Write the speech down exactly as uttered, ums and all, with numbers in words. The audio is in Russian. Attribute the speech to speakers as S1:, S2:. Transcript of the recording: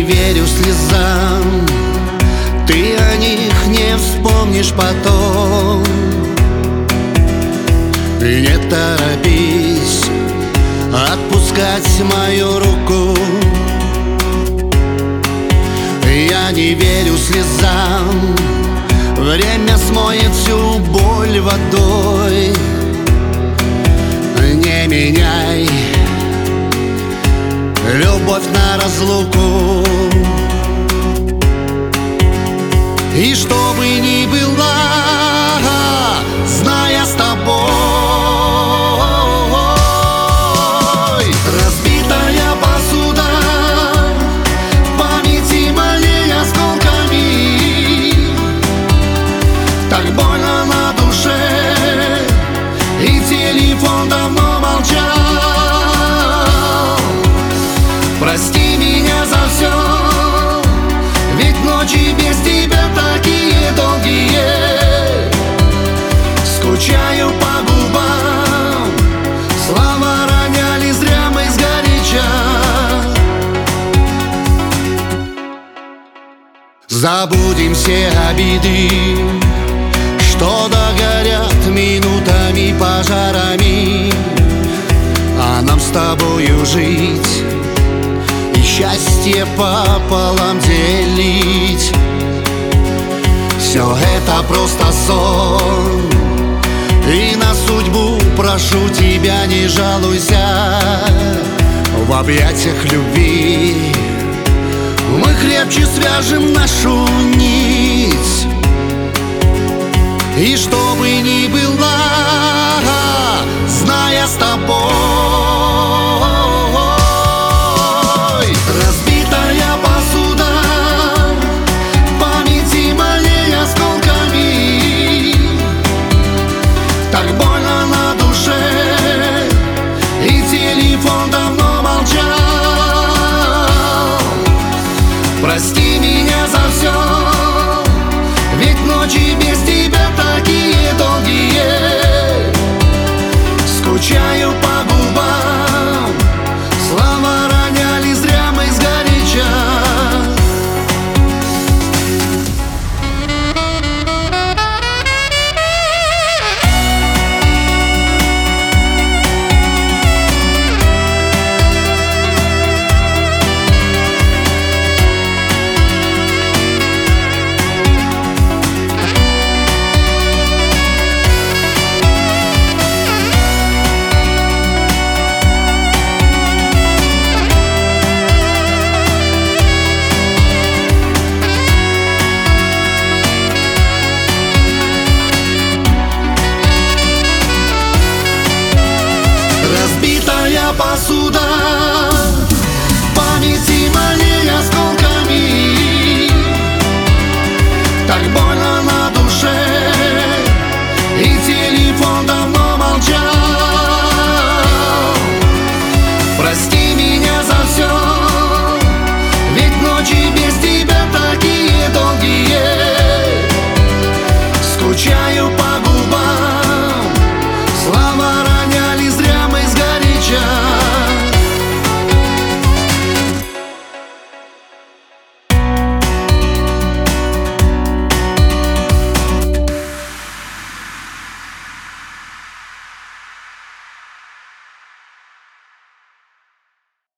S1: верю слезам, ты о них не вспомнишь потом. Не торопись отпускать мою руку. Я не верю слезам, время смоет всю боль водой. Не меняй любовь на разлуку. И что бы ни было, зная с тобой, разбитая посуда в памяти моей осколками, так больно на душе, и телефон давно молчал. Прости меня за все, ведь ночи без тебя такие долгие. Скучаю по губам, слова роняли зря мы сгоряча. Забудем все обиды, что догорят минутами пожарами, а нам с тобою жить и счастье пополам делить. Все это просто сон, и на судьбу прошу тебя, не жалуйся. В объятиях любви мы крепче свяжем нашу нить. И что бы ни было, зная с тобой, разбитая посуда в памяти моей осколками, так больно на душе, и телефон давно молчал. Прости меня за все, ведь ночи без тебя такие долгие. Скучаю по губам, слова роняли зря мы сгоряча. Разбитая посуда